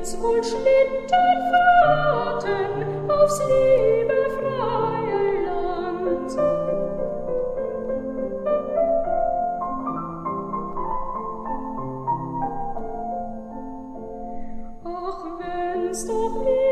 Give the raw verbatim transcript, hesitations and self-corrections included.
und Schlitten fahrten aufs liebe freie Land. Ach, wenn's doch